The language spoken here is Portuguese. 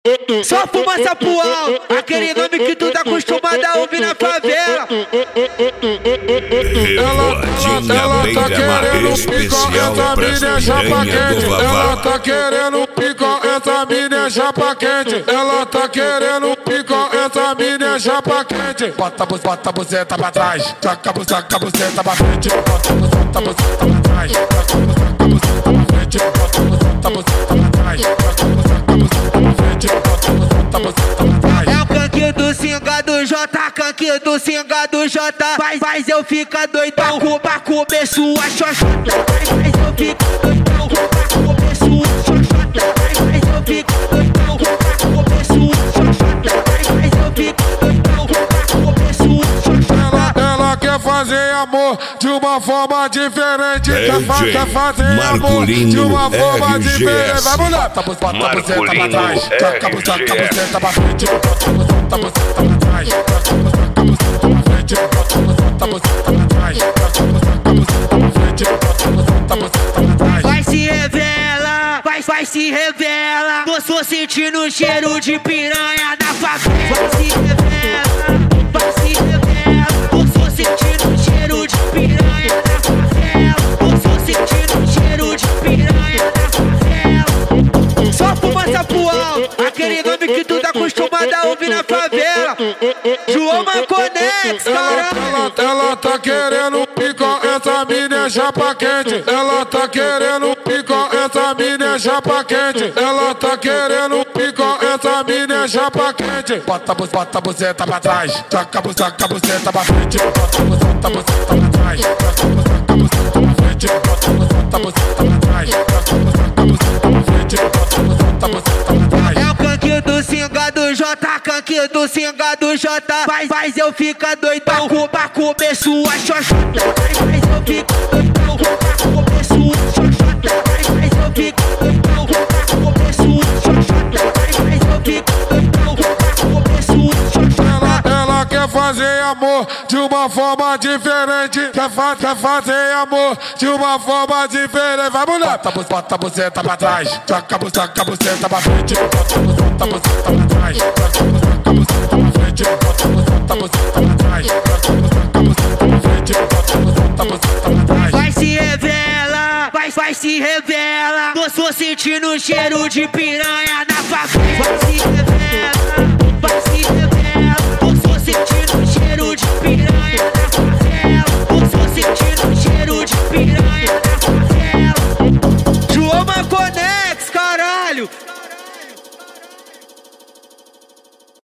Só fumaça pro alto, aquele nome que tu tá acostumado a ouvir na favela. Ela tá querendo picar essa mina chapa quente. Ela tá querendo picar essa mina chapa quente. Ela tá querendo picar essa mina chapa quente. Bota a buzeta pra trás, taca a buzeta pra frente. Bota a buzeta pra trás, taca a buzeta pra frente. Bota a buzeta pra trás, taca a buzeta pra frente. É o canque do Cingado J, canque do Cingado J. Faz eu ficar doidão pra comer sua xoxota. Faz eu ficar doidão pra comer sua xoxota. Faz eu ficar doidão pra comer sua xoxota. Faz eu ficar doidão pra comer sua xoxota. Ela quer fazer amor de uma forma diferente. Quer fazer amor de uma forma diferente. Vamos lá. Bota a buzeta pra trás, taca a buzeta pra frente. Bota a buzeta pra trás, taca a buzeta pra frente. Bota a buzeta pra trás, taca a buzeta pra frente. Bota a buzeta pra trás. Vai se revela, vai se revela. Tô sentindo o cheiro de piranha da favela. Vai se revela, vai se revela. Tô sentindo o cheiro de piranha da favela. Tô sentindo o cheiro de piranha da favela. Só fumaça pro alto, aquele nome que tu tá acostumado a ouvir na favela. João Maconex, caralho. Ela tá querendo picar essa mina chapa quente. Ela tá querendo picar essa mina chapa quente. Ela tá querendo picar essa mina chapa quente. Bota a buzeta pra trás, taca a buzeta pra frente. Bota a buzeta pra trás, taca a buzeta pra frente. Bota a buzeta pra trás, taca a buzeta pra frente. Bota a buzeta pra trás. É o canque do Cingado J, canque do Cingado J. Faz eu ficar doidão pra comer sua xoxota. Faz eu ficar doidão pra comer sua xoxota. Faz eu ficar doidão pra comer sua xoxota. Faz eu ficar doidão pra comer sua xoxota. Ela quer fazer amor de uma forma diferente. Quer fazer amor de uma forma diferente. Vamos lá. Bota a buzeta pra trás, taca a buzeta pra frente. Bota a buzeta pra trás, taca a buzeta pra frente. Bota a buzeta pra trás, taca a buzeta pra frente. Bota a buzeta pra trás. Vai se revela, vai se revela. Tô sentindo o cheiro de piranha da favela.